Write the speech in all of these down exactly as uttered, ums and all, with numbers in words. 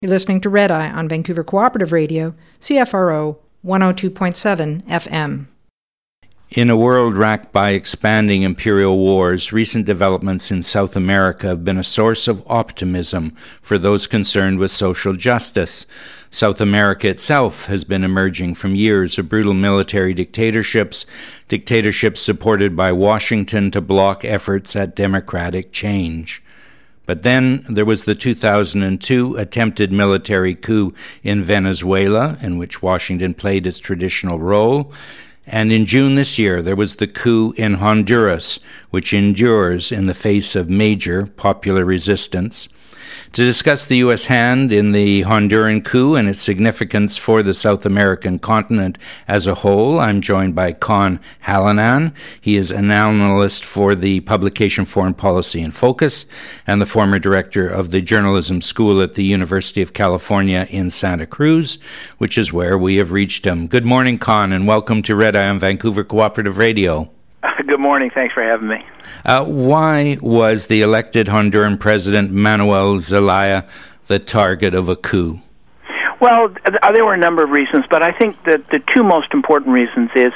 You're listening to Red Eye on Vancouver Cooperative Radio, C F R O one oh two point seven F M. In a world racked by expanding imperial wars, recent developments in South America have been a source of optimism for those concerned with social justice. South America itself has been emerging from years of brutal military dictatorships, dictatorships supported by Washington to block efforts at democratic change. But then there was the two thousand two attempted military coup in Venezuela, in which Washington played its traditional role. And in June this year, there was the coup in Honduras, which endures in the face of major popular resistance. To discuss the U S hand in the Honduran coup and its significance for the South American continent as a whole, I'm joined by Con Hallinan. He is an analyst for the publication Foreign Policy in Focus and the former director of the journalism school at the University of California in Santa Cruz, which is where we have reached him. Good morning, Con, and welcome to Red Eye on Vancouver Cooperative Radio. Good morning. Thanks for having me. Uh, why was the elected Honduran president Manuel Zelaya the target of a coup? Well, there were a number of reasons, but I think that the two most important reasons is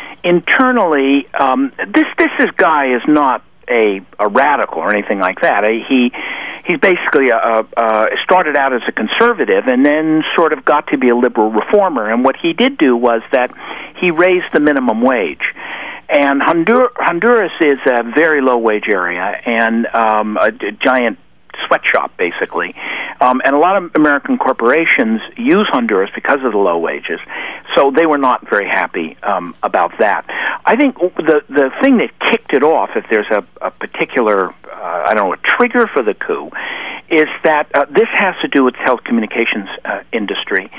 internally, um, this this is guy is not a, a radical or anything like that. He he's basically a, a, a started out as a conservative and then sort of got to be a liberal reformer. And what he did do was that he raised the minimum wage. And Hondur- Honduras is a very low-wage area and um, a, a giant sweatshop, basically. Um, and a lot of American corporations use Honduras because of the low wages. So they were not very happy um, about that. I think the the thing that kicked it off, if there's a, a particular, uh, I don't know, a trigger for the coup, is that uh, this has to do with the telecommunications uh, industry.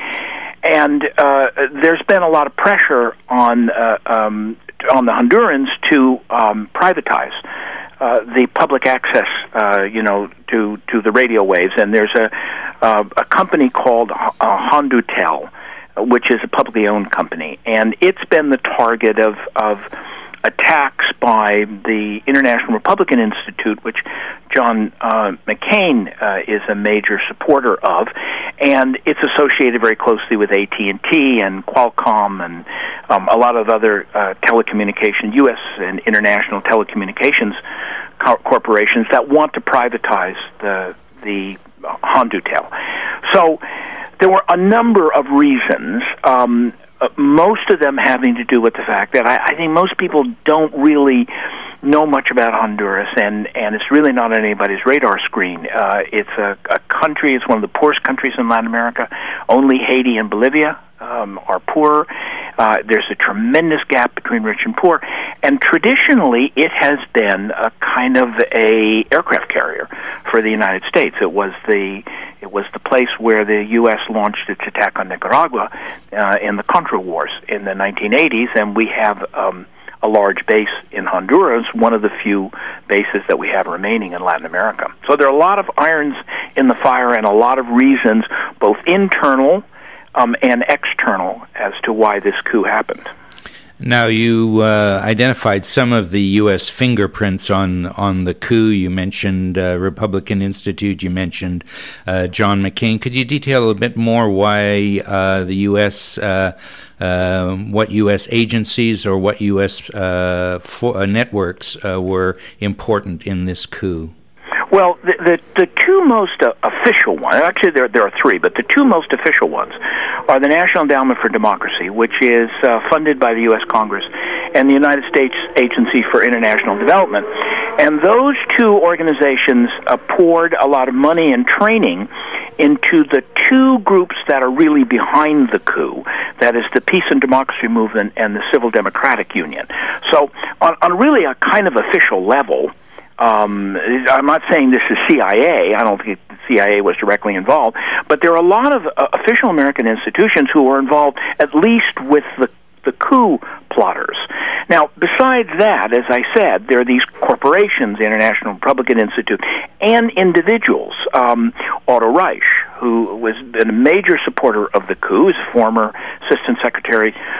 And uh, there's been a lot of pressure on uh, um, on the Hondurans to um, privatize uh, the public access, uh, you know, to, to the radio waves. And there's a uh, a company called uh, Hondutel, which is a publicly owned company, and it's been the target of of attacks by the International Republican Institute, which John uh, McCain uh, is a major supporter of, and it's associated very closely with A T and T and Qualcomm and um, a lot of other uh, telecommunication, U S and international telecommunications co- corporations that want to privatize the the Hondutel. So there were a number of reasons. Um, Uh, most of them having to do with the fact that I, I think most people don't really know much about Honduras, and, and it's really not on anybody's radar screen. Uh, it's a, a country, it's one of the poorest countries in Latin America. Only Haiti and Bolivia um, are poor. Uh, there's a tremendous gap between rich and poor, and traditionally it has been a kind of a aircraft carrier for the United States. It was the It was the place where the U S launched its attack on Nicaragua uh, in the Contra Wars in the nineteen eighties, and we have um, a large base in Honduras, one of the few bases that we have remaining in Latin America. So there are a lot of irons in the fire and a lot of reasons, both internal um, and external, as to why this coup happened. Now, you uh, identified some of the U S fingerprints on, on the coup. You mentioned uh, Republican Institute. You mentioned uh, John McCain. Could you detail a bit more why uh, the U S, uh, uh, what U S agencies or what U S uh, for, uh, networks uh, were important in this coup? Well, the, the the two most uh, official ones, actually there there are three, but the two most official ones are the National Endowment for Democracy, which is uh, funded by the U S Congress, and the United States Agency for International Development. And those two organizations uh, poured a lot of money and training into the two groups that are really behind the coup, that is the Peace and Democracy Movement and the Civil Democratic Union. So on, on really a kind of official level, Um, I'm not saying this is C I A. I don't think the C I A was directly involved, but there are a lot of uh, official American institutions who were involved, at least with the the coup plotters. Now, besides that, as I said, there are these corporations, the International Republican Institute, and individuals. Um, Otto Reich, who was been a major supporter of the coup, is former Assistant Secretary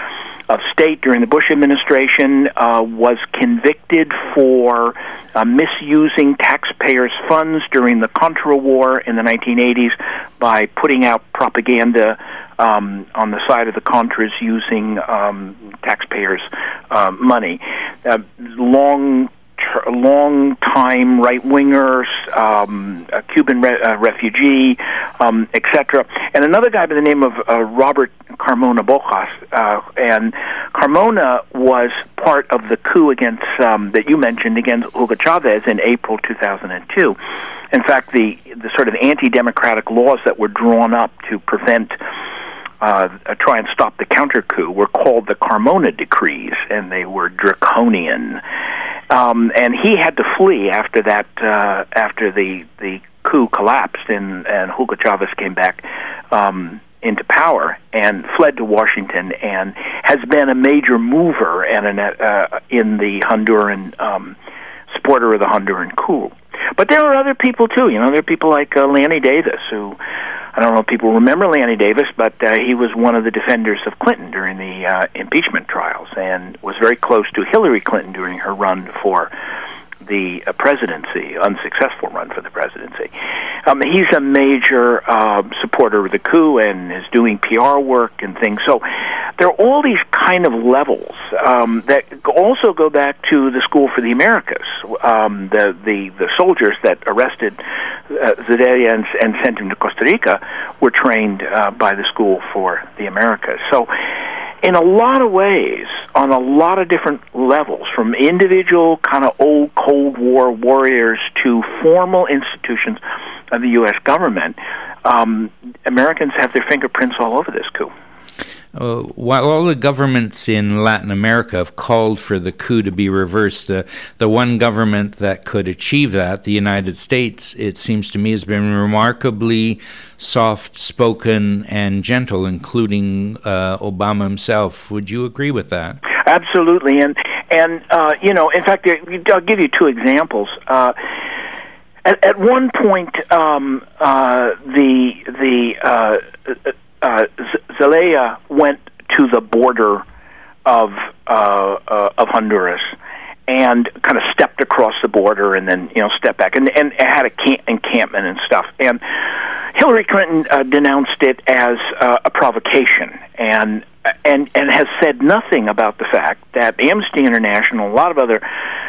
of State during the Bush administration, uh, was convicted for uh, misusing taxpayers' funds during the Contra War in the nineteen eighties by putting out propaganda um, on the side of the Contras using um, taxpayers' uh, money. Uh, long A long-time right-winger, um, a Cuban re- uh, refugee, um, et cetera. And another guy by the name of uh, Robert Carmona Bojas. Uh, and Carmona was part of the coup against um, that you mentioned against Hugo Chavez in April two thousand two. In fact, the the sort of anti-democratic laws that were drawn up to prevent Uh, uh, try and stop the counter-coup were called the Carmona Decrees, and they were draconian. Um, and he had to flee after that, uh, after the, the coup collapsed and, and Hugo Chavez came back um, into power and fled to Washington, and has been a major mover and an, uh, in the Honduran, um, supporter of the Honduran coup. But there are other people, too. You know, there are people like uh, Lanny Davis, who, I don't know if people remember Lanny Davis, but uh, he was one of the defenders of Clinton during the uh, impeachment trials and was very close to Hillary Clinton during her run for the uh, presidency, unsuccessful run for the presidency. Um, he's a major uh, supporter of the coup and is doing P R work and things. So there are all these kind of levels um, that also go back to the School for the Americas. Um, the, the, the soldiers that arrested uh, Zelaya and, and sent him to Costa Rica were trained uh, by the School for the Americas. So in a lot of ways, on a lot of different levels, from individual kind of old Cold War warriors to formal institutions of the U S government, um, Americans have their fingerprints all over this coup. Uh, while all the governments in Latin America have called for the coup to be reversed, the, the one government that could achieve that, the United States, it seems to me, has been remarkably soft-spoken and gentle, including uh, Obama himself. Would you agree with that? Absolutely. And, and uh, you know, in fact, I'll give you two examples. Uh, at, at one point, um, uh, the... the uh, Uh, Zelaya went to the border of uh, uh, of Honduras and kind of stepped across the border and then you know stepped back and and had a camp- encampment and stuff. And Hillary Clinton uh, denounced it as uh, a provocation and and and has said nothing about the fact that Amnesty International, a lot of other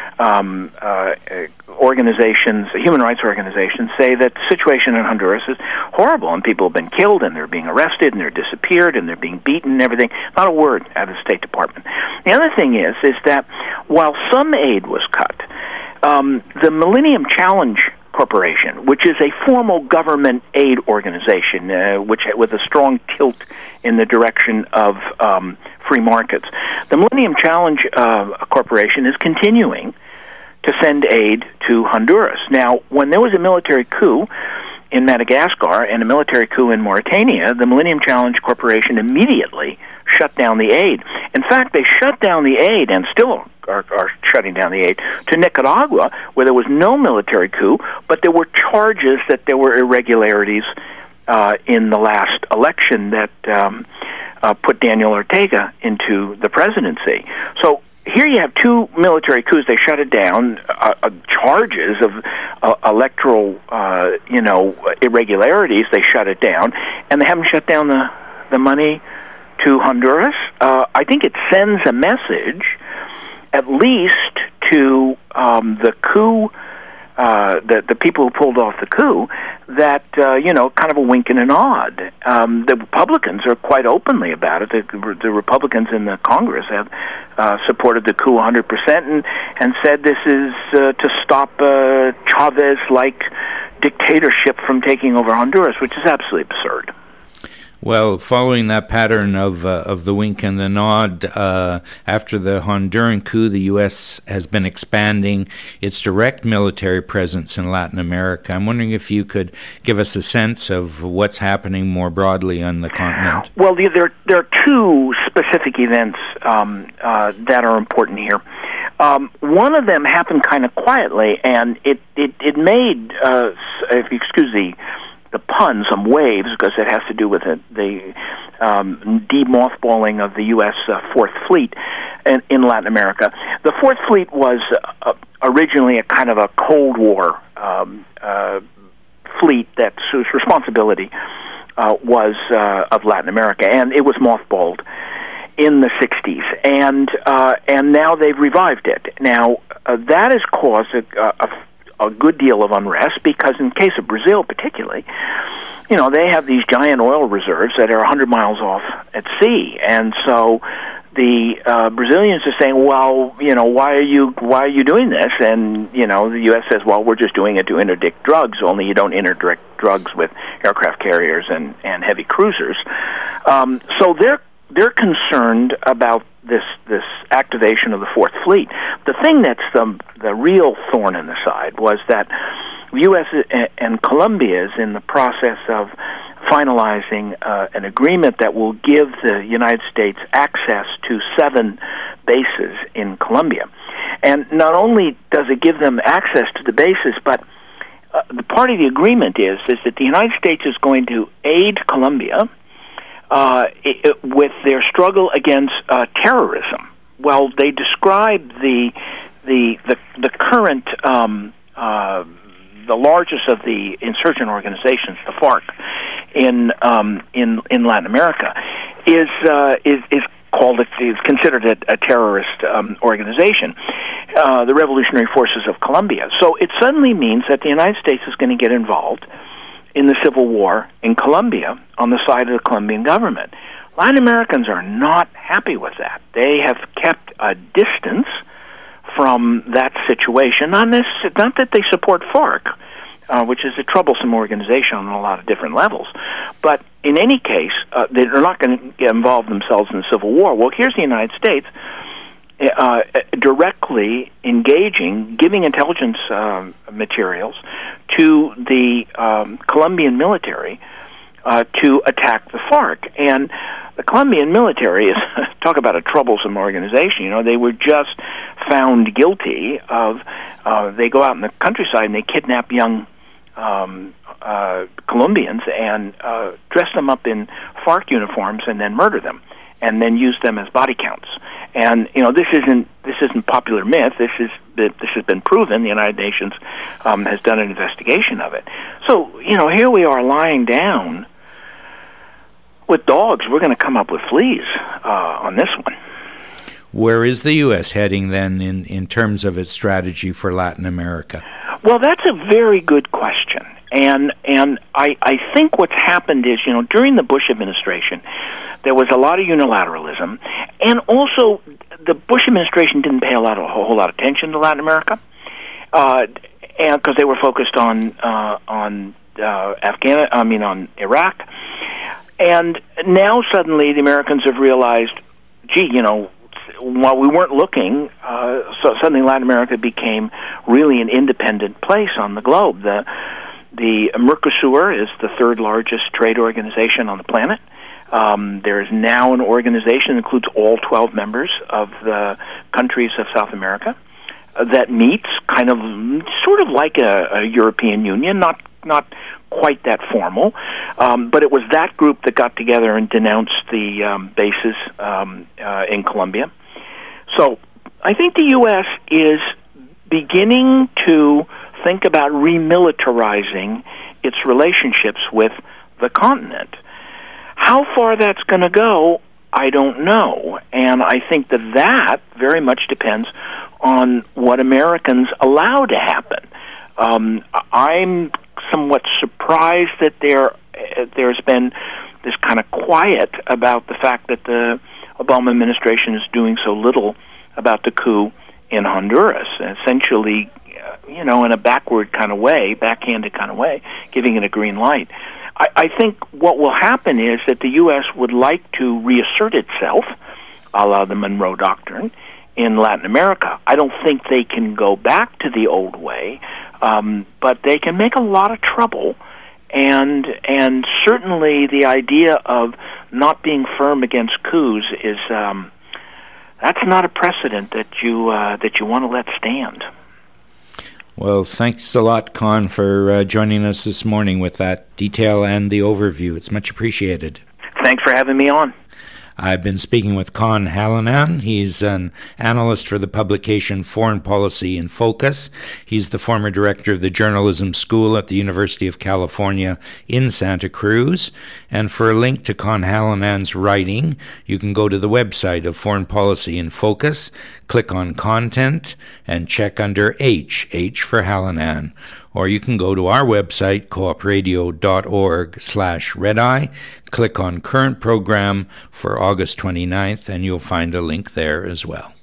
Um, uh, organizations, human rights organizations, say that the situation in Honduras is horrible and people have been killed and they're being arrested and they're disappeared and they're being beaten and everything. Not a word out of the State Department. The other thing is, is that while some aid was cut, um, the Millennium Challenge Corporation, which is a formal government aid organization, uh, which with a strong tilt in the direction of um, free markets, the Millennium Challenge uh, Corporation is continuing to send aid to Honduras. Now, when there was a military coup in Madagascar and a military coup in Mauritania, the Millennium Challenge Corporation immediately shut down the aid. In fact, they shut down the aid and still are, are shutting down the aid to Nicaragua, where there was no military coup, but there were charges that there were irregularities uh, in the last election that um, uh, put Daniel Ortega into the presidency. So here you have two military coups. They shut it down. Uh, uh, charges of uh, electoral, uh, you know, irregularities. They shut it down, and they haven't shut down the the money to Honduras. Uh, I think it sends a message, at least to um, the coup. Uh, the the people who pulled off the coup, that uh, you know, kind of a wink and a nod. Um, the Republicans are quite openly about it. The, the Republicans in the Congress have uh, supported the coup one hundred percent and and said this is uh, to stop uh, Chavez-like dictatorship from taking over Honduras, which is absolutely absurd. Well, following that pattern of uh, of the wink and the nod, uh, after the Honduran coup, the U S has been expanding its direct military presence in Latin America. I'm wondering if you could give us a sense of what's happening more broadly on the continent. Well, there, there are two specific events um, uh, that are important here. Um, one of them happened kind of quietly, and it, it, it made, uh, if you excuse the the pun, some waves, because it has to do with the, the um, de-mothballing of the U S Uh, Fourth Fleet in, in Latin America. The Fourth Fleet was uh, originally a kind of a Cold War um, uh, fleet that, whose responsibility uh, was uh, of Latin America, and it was mothballed in the sixties, and uh, and now they've revived it. Now, uh, that has caused a, a, a good deal of unrest, because in case of Brazil particularly, you know, they have these giant oil reserves that are one hundred miles off at sea, and so the uh, Brazilians are saying, well, you know, why are you why are you doing this? And, you know, the U S says, well, we're just doing it to interdict drugs, only you don't interdict drugs with aircraft carriers and, and heavy cruisers. Um, so they're they're concerned about this this activation of the Fourth Fleet. The thing that's the the real thorn in the side was that the U S and Colombia is in the process of finalizing uh, an agreement that will give the United States access to seven bases in Colombia. And not only does it give them access to the bases, but uh, the part of the agreement is is that the United States is going to aid Colombia uh, it, with their struggle against uh, terrorism. Well, they describe the the the, the current um, uh, the largest of the insurgent organizations, the FARC, in um, in in Latin America, is uh, is is called is considered a, a terrorist um, organization, uh, the Revolutionary Forces of Colombia. So it suddenly means that the United States is going to get involved in the civil war in Colombia on the side of the Colombian government. Latin Americans are not happy with that. They have kept a distance from that situation. Not, necess- not that they support FARC, uh, which is a troublesome organization on a lot of different levels, but in any case, uh, they're not going to involve themselves in the civil war. Well, here's the United States uh, directly engaging, giving intelligence um, materials to the um, Colombian military uh, to attack the FARC. And the Colombian military is, talk about a troublesome organization. You know, they were just found guilty of, uh, they go out in the countryside and they kidnap young um, uh, Colombians and uh, dress them up in FARC uniforms and then murder them, and then use them as body counts. And you know, this isn't this isn't popular myth. This is this has been proven. The United Nations um, has done an investigation of it. So you know, here we are lying down with dogs. We're going to come up with fleas uh, on this one. Where is the U S heading then in, in terms of its strategy for Latin America? Well, that's a very good question. And and I, I think what's happened is, you know, during the Bush administration, there was a lot of unilateralism, and also the Bush administration didn't pay a lot of, a whole lot of attention to Latin America, uh, and because they were focused on uh, on uh, Afghan, I mean on Iraq, and now suddenly the Americans have realized, gee, you know, while we weren't looking, uh, so suddenly Latin America became really an independent place on the globe. The The Mercosur is the third largest trade organization on the planet. Um, there is now an organization that includes all twelve members of the countries of South America uh, that meets kind of sort of like a, a European Union, not not quite that formal, um, but it was that group that got together and denounced the um, bases um, uh, in Colombia. So I think the U S is beginning to think about remilitarizing its relationships with the continent. How far that's going to go, I don't know. And I think that that very much depends on what Americans allow to happen. Um, I'm somewhat surprised that there there's been this kind of quiet about the fact that the Obama administration is doing so little about the coup in Honduras, essentially, you know, in a backward kind of way, backhanded kind of way, giving it a green light. I, I think what will happen is that the U S would like to reassert itself, a la the Monroe Doctrine, in Latin America. I don't think they can go back to the old way, um, but they can make a lot of trouble. And and certainly the idea of not being firm against coups is um, that's not a precedent that you uh, that you want to let stand. Well, thanks a lot, Con, for uh, joining us this morning with that detail and the overview. It's much appreciated. Thanks for having me on. I've been speaking with Con Hallinan. He's an analyst for the publication Foreign Policy in Focus. He's the former director of the Journalism School at the University of California in Santa Cruz. And for a link to Con Hallinan's writing, you can go to the website of Foreign Policy in Focus, click on Content, and check under H, H for Hallinan. Or you can go to our website, coopradio.org slash redeye, click on Current Program for August twenty-ninth, and you'll find a link there as well.